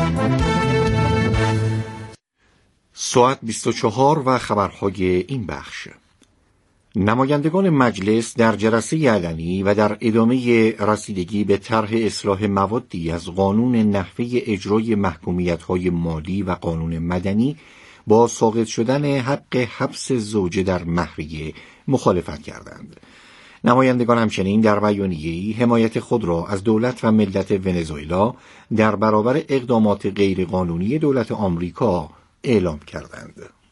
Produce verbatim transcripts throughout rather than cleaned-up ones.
ساعت بیست و چهار و خبرهای این بخش. نمایندگان مجلس در جلسه علنی و در ادامه رسیدگی به طرح اصلاح موادی از قانون نحوه اجرای محکومیت‌های مالی و قانون مدنی با ساقط شدن حق حبس زوجه در مهریه مخالفت کردند. نمایندگان همچنین در بیانیه‌ای حمایت خود را از دولت و ملت ونزوئلا در برابر اقدامات غیرقانونی دولت آمریکا اعلام کردند.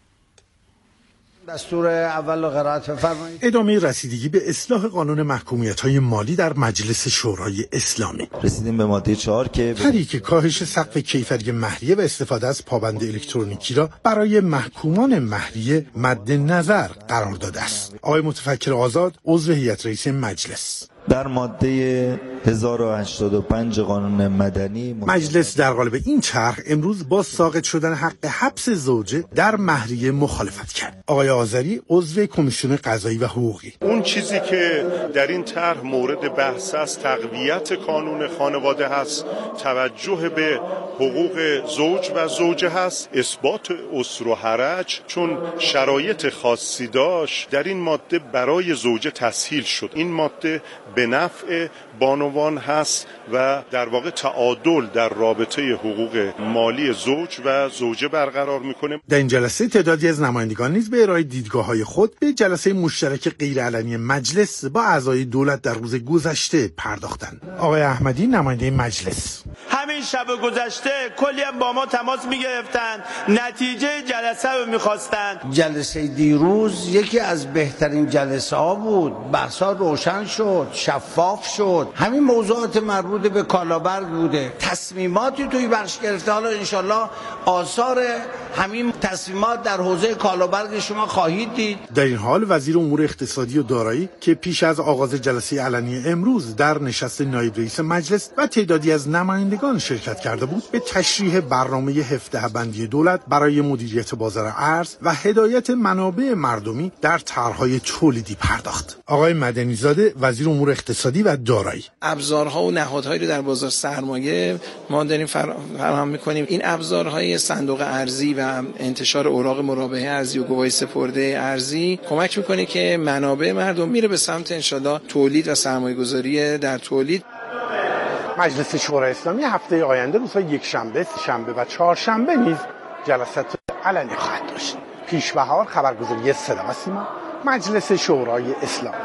دستور اول و قرائت بفرمایید. ادامه رسیدگی به اصلاح قانون محکومیت‌های مالی در مجلس شورای اسلامی. رسیدیم به ماده چهار که طرحی کاهش سقف کیفری مهریه و استفاده از پابند الکترونیکی را برای محکومان مهریه مد نظر قرار داده است. آقای متفکر آزاد، عضو هیئت رئیسه مجلس. در ماده هزار و هشتاد و پنج قانون مدنی مجلس در قالب این طرح امروز با ساقط شدن حق حبس زوجه در مهریه مخالفت کرد. آقای آذری، عضو کمیسیون قضایی و حقوقی. اون چیزی که در این طرح مورد بحث است تقویت کانون خانواده هست، توجه به حقوق زوج و زوجه هست، اثبات اسر و حرج، چون شرایط خاصی داشت در این ماده برای زوجه تسهیل شد. این ماده به نفع بانوان هست و در واقع تعادل در رابطه حقوق مالی زوج و زوجه برقرار میکنه. در این جلسه تعدادی از نمایندگان نیز به ارائه دیدگاه‌های خود به جلسه مشترک غیرعلنی مجلس با اعضای دولت در روز گذشته پرداختند. آقای احمدی، نماینده مجلس: همین شب گذشته کلی هم با ما تماس میگرفتن، نتیجه جلسه رو میخواستن. جلسه دیروز یکی از بهترین جلسه ها بود. بحثا روشن شد، شفاف شد. همین موضوعات مربوط به کالابرگ بوده. تصمیماتی توی بخش گرفته. حالا انشالله آثار همین تصمیمات در حوزه کالابرگ شما خواهید دید. در این حال وزیر امور اقتصادی و دارایی که پیش از آغاز جلسه علنی امروز در نشست نایب رئیس مجلس و تعدادی از نمایندگان شرکت کرده بود، به تشریح برنامه هفده بندی دولت برای مدیریت بازار ارز و هدایت منابع مردمی در طرح‌های تولیدی پرداخت. آقای مدنی زاده، وزیر امور اقتصادی و دارایی: ابزارها و نهادهایی رو در بازار سرمایه ما داریم فراهم می‌کنیم. این ابزارهای صندوق ارزی و انتشار اوراق مرابحه ارزی و گواهی سپرده ارزی کمک می‌کنه که منابع مردم میره به سمت انشالله تولید و سرمایه‌گذاری در تولید. مجلس شورای اسلامی هفته آینده روزهای یک شنبه، شنبه و چهارشنبه نیز جلسات علنی خواهد داشت. پیش بهار، خبرگزاری صدا و سیما، مجلس شورای اسلامی.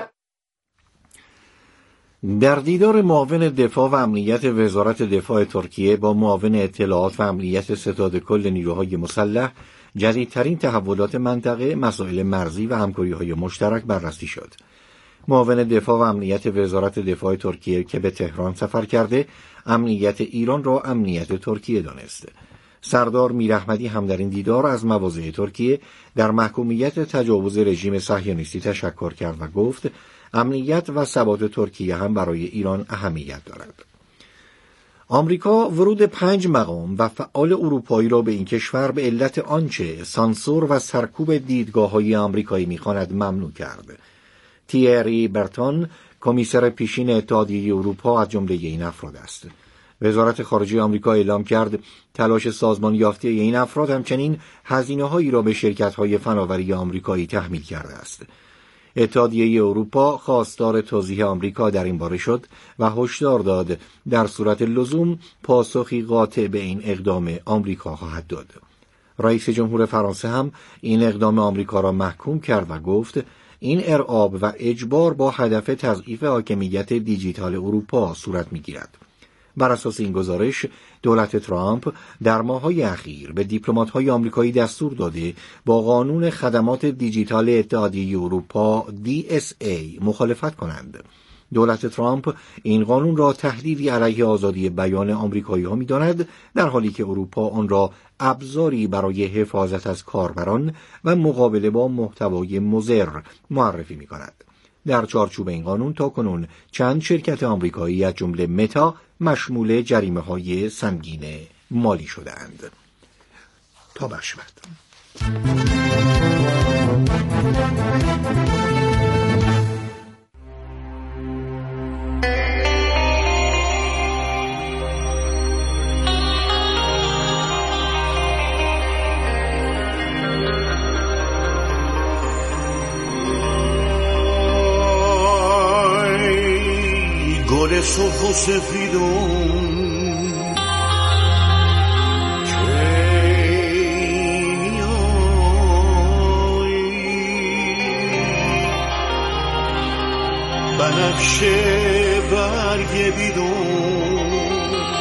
در دیدار معاون دفاع و امنیت وزارت دفاع ترکیه با معاون اطلاعات و امنیت ستاد کل نیروهای مسلح، جدیدترین تحولات منطقه، مسائل مرزی و همکاری‌های مشترک بررسی شد. معاون دفاع و امنیت وزارت دفاع ترکیه که به تهران سفر کرده، امنیت ایران را امنیت ترکیه دانست. سردار میراحمدی هم در این دیدار از مواضع ترکیه در محکومیت تجاوز رژیم صهیونیستی تشکر کرد و گفت امنیت و ثبات ترکیه هم برای ایران اهمیت دارد. آمریکا ورود پنج مقام و فعال اروپایی را به این کشور به علت آنچه سانسور و سرکوب دیدگاه‌های آمریکایی می‌خواند ممنوع کرد. تیری برتون، کمیسر پیشین اتحادیه اروپا، از جمله این افراد است. وزارت خارجه آمریکا اعلام کرد تلاش سازمان یافته این افراد همچنین هزینه‌هایی را به شرکت‌های فناوری آمریکایی تحمیل کرده است. اتحادیه اروپا خواستار توضیح آمریکا در این باره شد و هشدار داد در صورت لزوم پاسخی قاطع به این اقدام آمریکا خواهد داد. رئیس جمهور فرانسه هم این اقدام آمریکا را محکوم کرد و گفت این ارعاب و اجبار با هدف تضعیف حاکمیت دیجیتال اروپا صورت می‌گیرد. بر اساس این گزارش، دولت ترامپ در ماه‌های اخیر به دیپلمات‌های آمریکایی دستور داده با قانون خدمات دیجیتال اتحادیه اروپا دی اس ای مخالفت کنند. دولت ترامپ این قانون را تهدیدی علیه آزادی بیان آمریکایی‌ها می‌داند، در حالی که اروپا آن را ابزاری برای حفاظت از کاربران و مقابله با محتوای مضر معرفی می‌کند. در چارچوب این قانون تاکنون چند شرکت آمریکایی از جمله متا مشمول جریمه‌های سنگین مالی شده‌اند. تا برشود. سرخ و سفیدون بنفشه برگ بیدون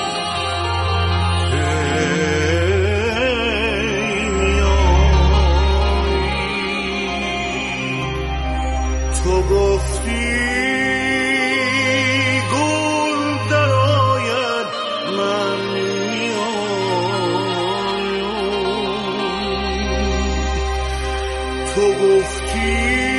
تو گفتی گل در آید من میایم تو گفتی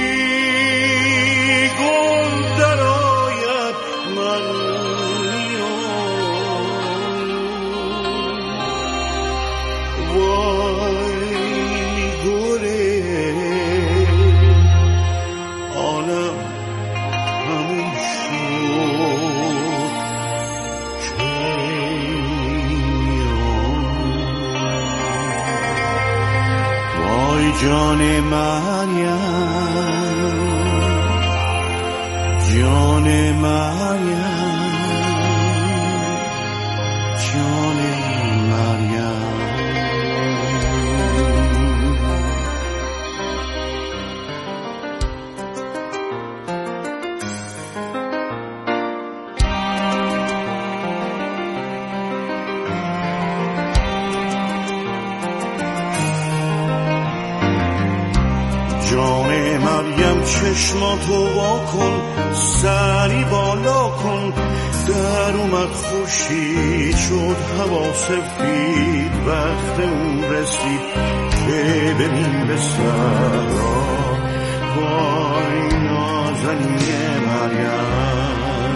جان مریم جان مریم جان مریم جان مریم چشماتو وا کن سری بالا کن در اومد خورشید شد هوا سفید وقت اون رسید که ببین به صحرا وای نازنین مریم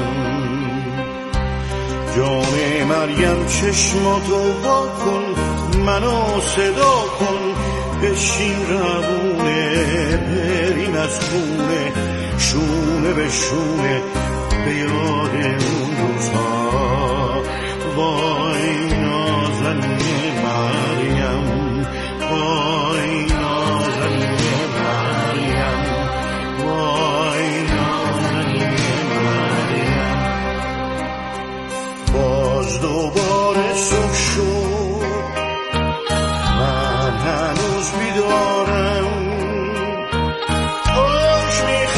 جان مریم چشماتو وا کن منو صدا کن بشین روونه بریم از خونه شونه به شونه به یاد اون روزها وای نازنین مریم وای نازنین مریم وای نازنین مریم باز دوباره صبح شد من هنوز بیدارم کاش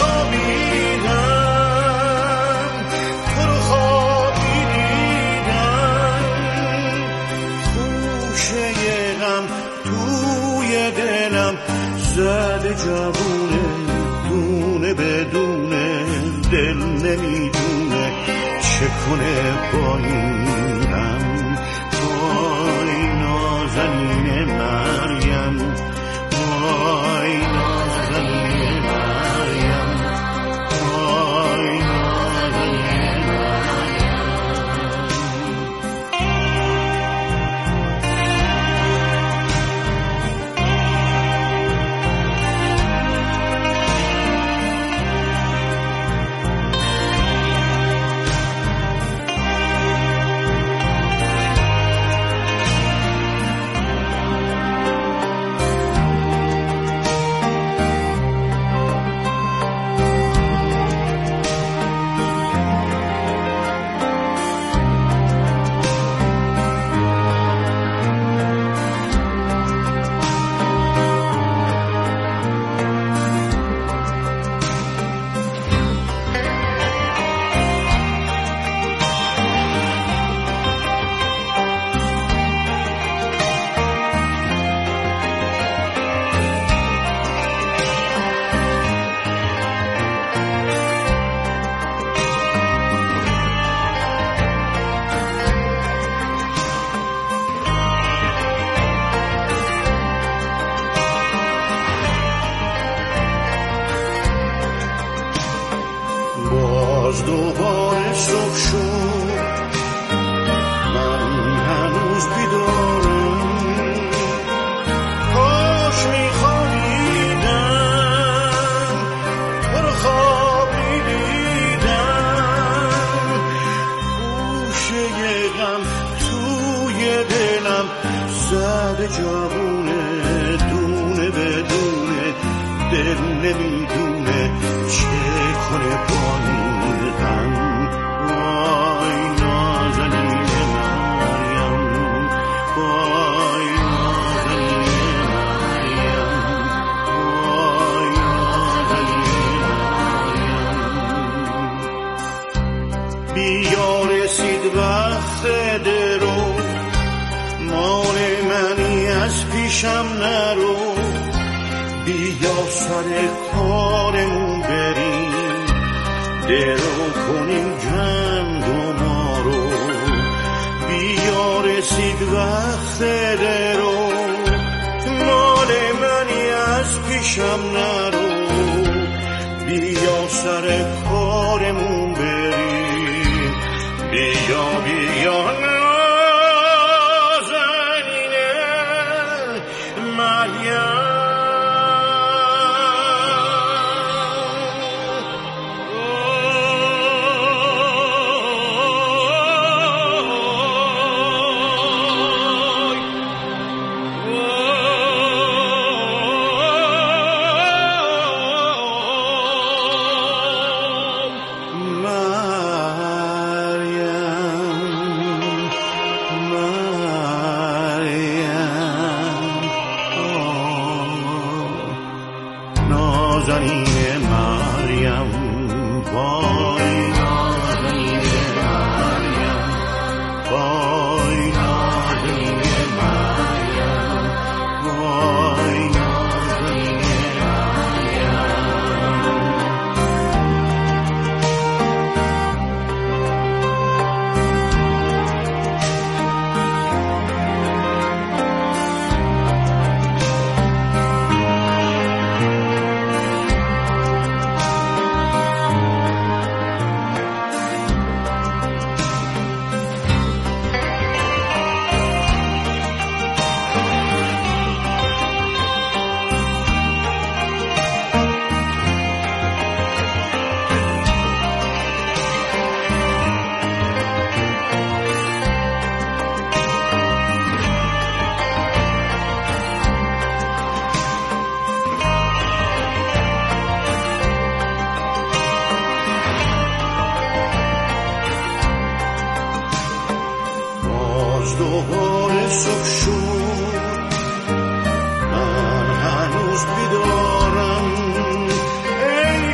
میخوابیدم تو رو خوابی دیدم خوشه غم توی دلم زده جوونه دونه بدونه دل نمیدونه چه کنه با اینم وای نازنین مریم وای نازنین مریم وای نازنین باز دوباره صبح شد من هنوز بیدارم کاش میخوابیدم تو رو خوابی دیدم خوشه غم توی دلم زده جوونه دونه بدونه دل نمیدونه چه کنه با این غم پیشم نرو، بیا سر کارمون بریم، درو کنیم جنگ و ما رو، بیا رسید وقت درو، مال منی از پیشم نرو، بیا سر کارمون بریم، بیا بیا نازنینه مریم. دوباره صبح شد، من هنوز بیدارم، ای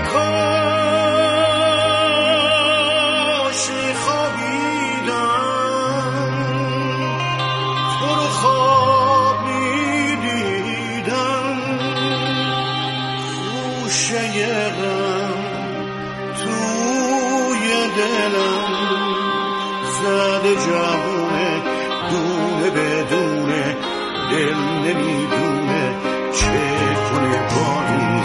کاش میخوابیدم، تو رو خواب میدیدم، گوشه غم توی دلم زده جوونه، دونه بدونه دل نمیدونه چه کنه با این.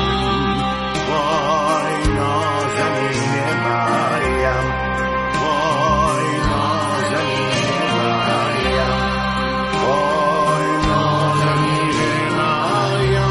وای نازنین مریم، وای نازنین مریم، وای نازنین مریم.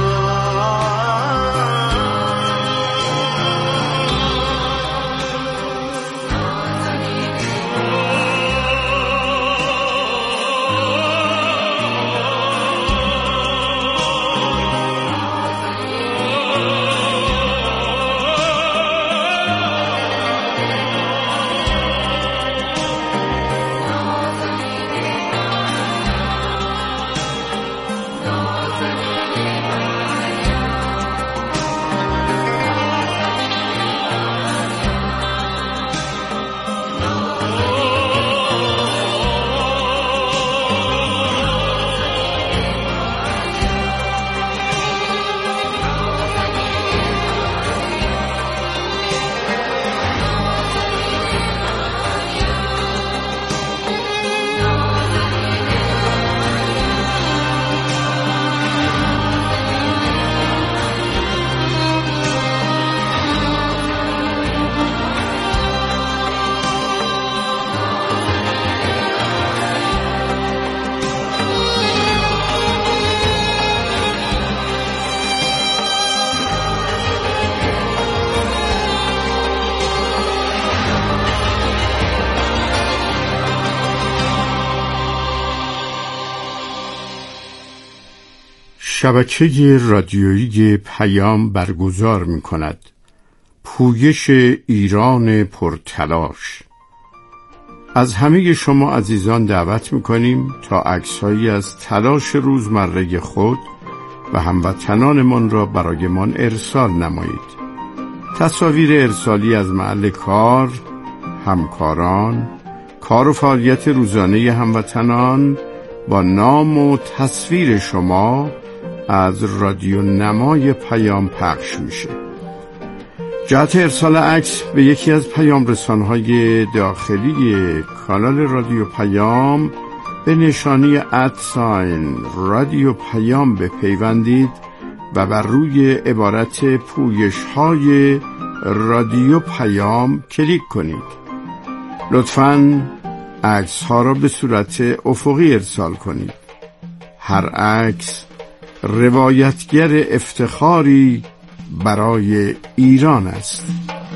شبکه رادیویی پیام برگزار می کند پویش ایران پرتلاش. از همه شما عزیزان دعوت می کنیم تا عکس‌هایی از تلاش روزمره خود و هموطنانمان را برایمان ارسال نمایید. تصاویر ارسالی از محل کار، همکاران، کار و فعالیت روزانه هموطنان با نام و تصویر شما از رادیو نمای پیام پخش میشه. جهت ارسال عکس به یکی از پیام رسانهای داخلی کانال رادیو پیام به نشانی ادساین رادیو پیام بپیوندید و بر روی عبارت پویش های رادیو پیام کلیک کنید. لطفاً عکس ها را به صورت افقی ارسال کنید. هر عکس روایتگر افتخاری برای ایران است.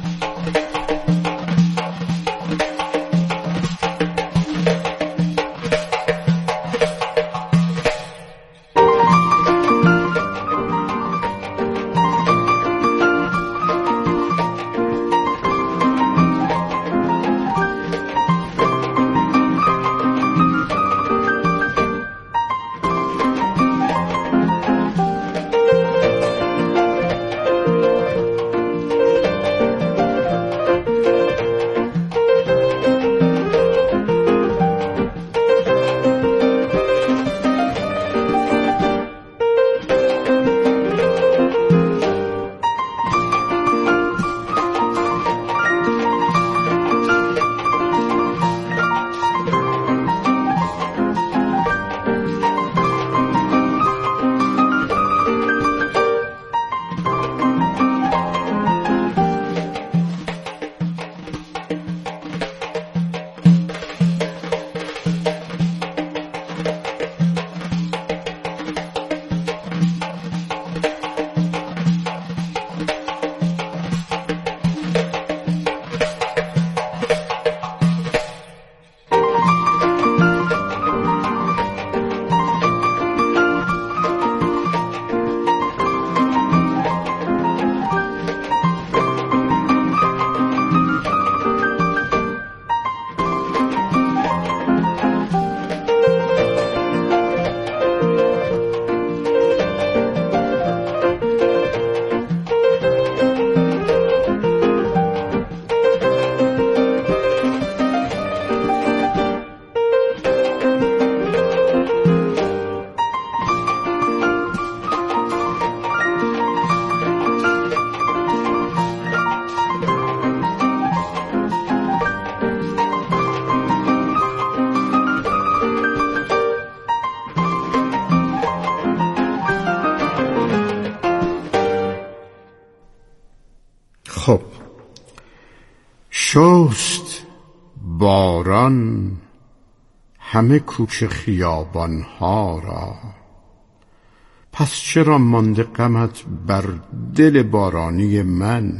خب، شست باران همه کوچه خیابان ها را، پس چرا مانده غمت بر دل بارانی من؟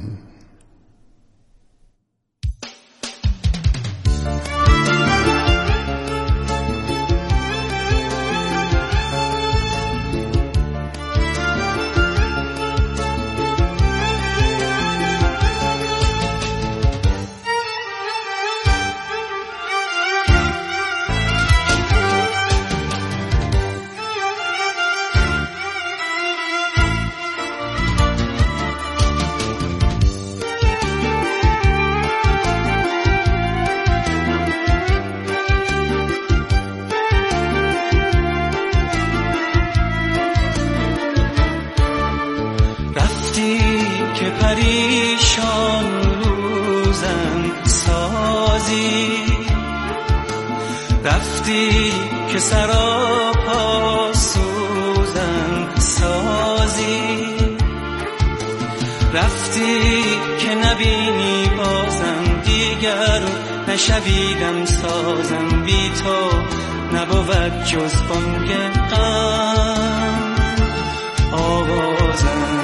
پریشان روزم سازی، رفتی که سراپا سوزم سازی، رفتی که نبینی بازم دیگر نشویدم سازم، بی تو نبود جز بانگ غم آوازم،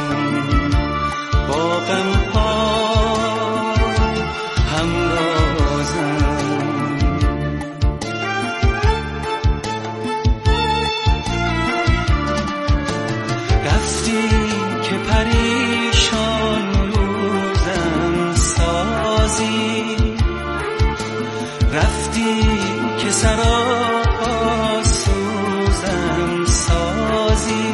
با غم ها همرازم. رفتی که پریشان روزم سازی، رفتی که سراپا سوزم سازی،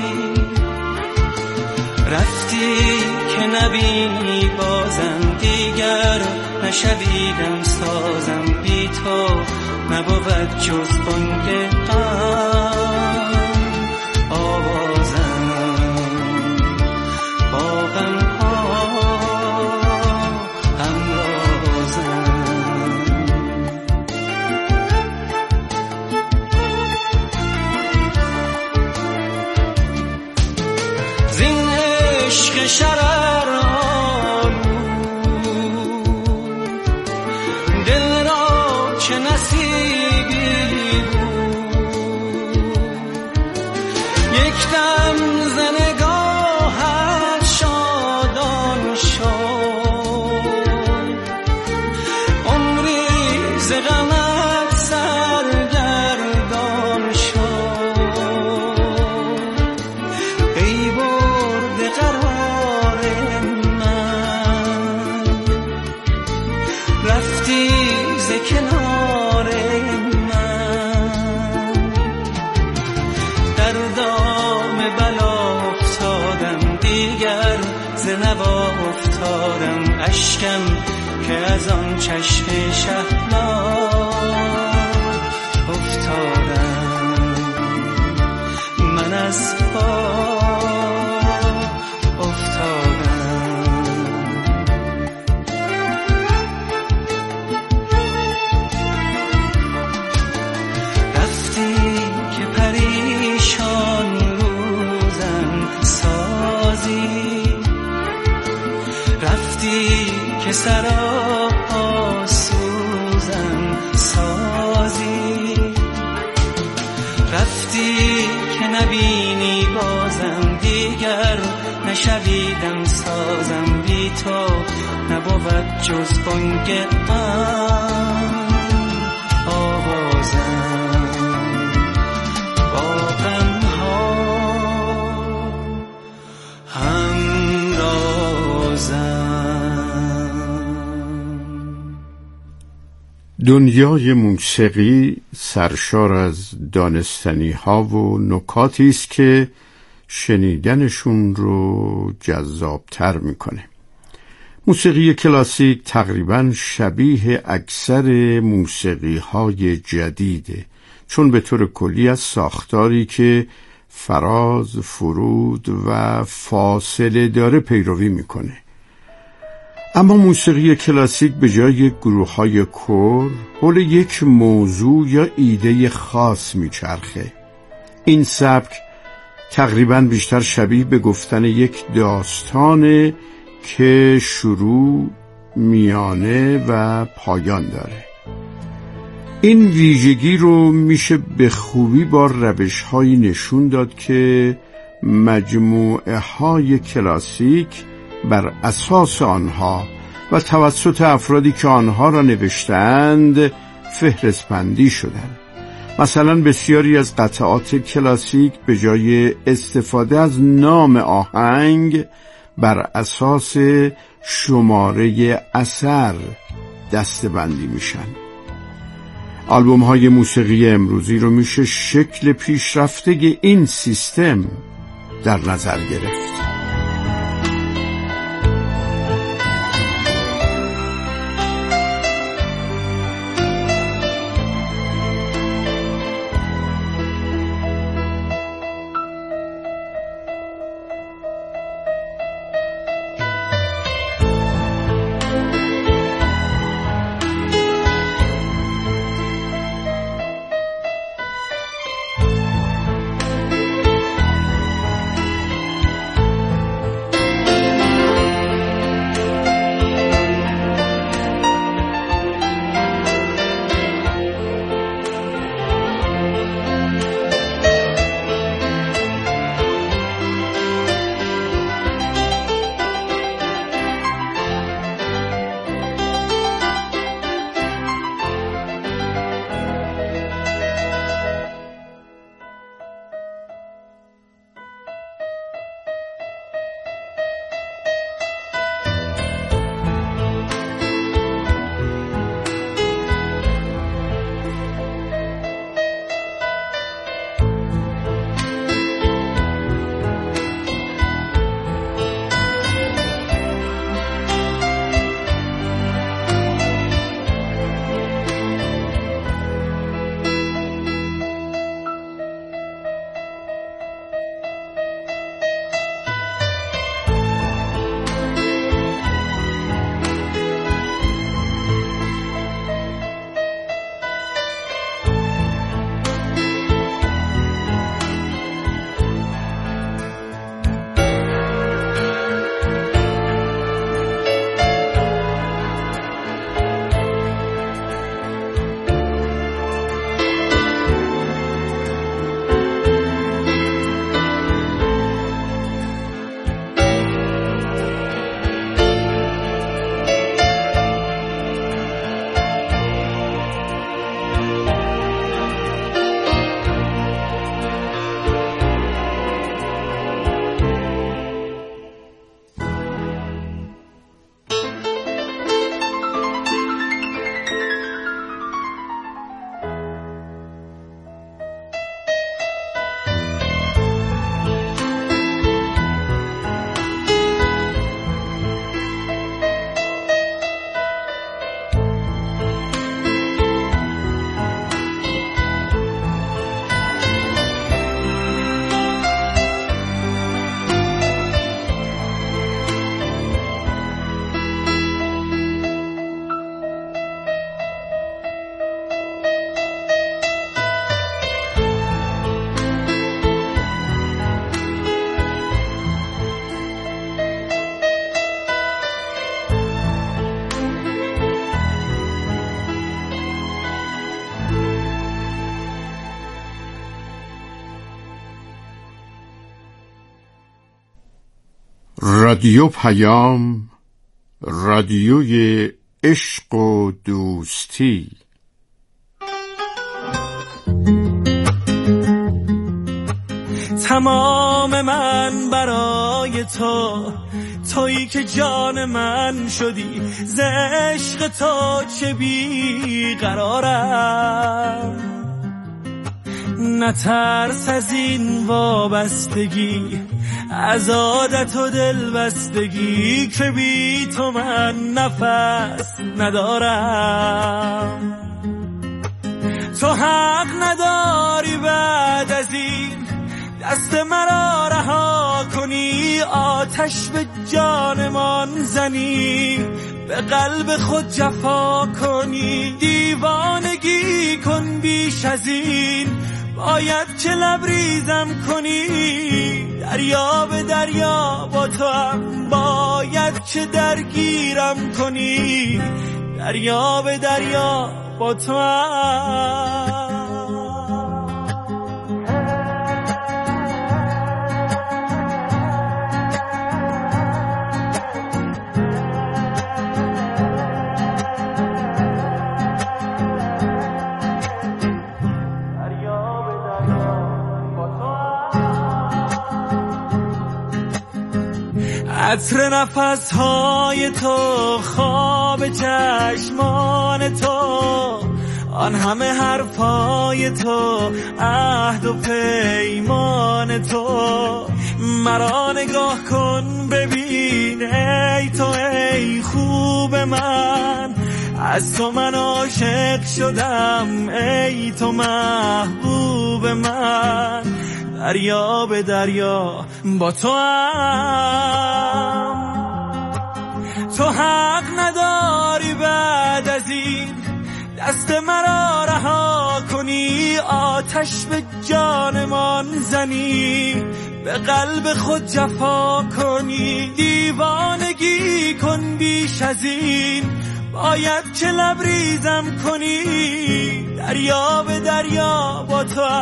رفتی که نبینی بازم دیگر نشویدم سازم، بی تو نبود جز بانگ غم نوا افتادم، اشکم که از آن چشم شهلا افتادم. من از پا که سراپا سوزم سازی، رفتی که نبینی بازم دیگر، نشویدم سازم بی تو نبود جز بانگ غم آوازم با غم ها همرازم. دنیای موسیقی سرشار از دانستنی ها و نکاتی است که شنیدنشون رو جذابتر میکنه. موسیقی کلاسیک تقریباً شبیه اکثر موسیقی های جدیده، چون به طور کلی از ساختاری که فراز، فرود و فاصله داره پیروی میکنه. اما موسیقی کلاسیک به جای گروه‌های کور حول یک موضوع یا ایده خاص میچرخه. این سبک تقریباً بیشتر شبیه به گفتن یک داستانه که شروع، میانه و پایان داره. این ویژگی رو میشه به خوبی با روش‌هایی نشون داد که مجموعه های کلاسیک بر اساس آنها و توسط افرادی که آنها را نوشتند فهرست بندی شدند. مثلا بسیاری از قطعات کلاسیک به جای استفاده از نام آهنگ بر اساس شماره اثر دسته‌بندی میشن. آلبوم های موسیقی امروزی رو میشه شکل پیشرفته این سیستم در نظر گرفت. رادیو پیام، رادیوی عشق و دوستی. تمام من برای تو، تویی که جان من شدی، ز عشق تو چه بی قرارم. نترس از این وابستگی، از عادت و دل بستگی، که بی تو من نفس ندارم. تو حق نداری بعد از این دست مرا رها کنی، آتش به جانمان زنی، به قلب خود جفا کنی. دیوانگی کن بیش از این، باید که لبریزم کنی. دریا به دریا با تو هم باید که درگیرم کنی. دریا به دریا با تو هم. عطر نفسهای تو، خواب چشمان تو، آن همه حرفای تو، عهد و پیمان تو. مرا نگاه کن ببین ای تو، ای خوب من، از تو من عاشق شدم، ای تو محبوب من. دریا به دریا با تو هم. تو حق نداری بعد از این دست مرا رها کنی، آتش به جانمان زنی، به قلب خود جفا کنی. دیوانگی کن بیش از این، باید که لبریزم کنی. دریا به دریا با تو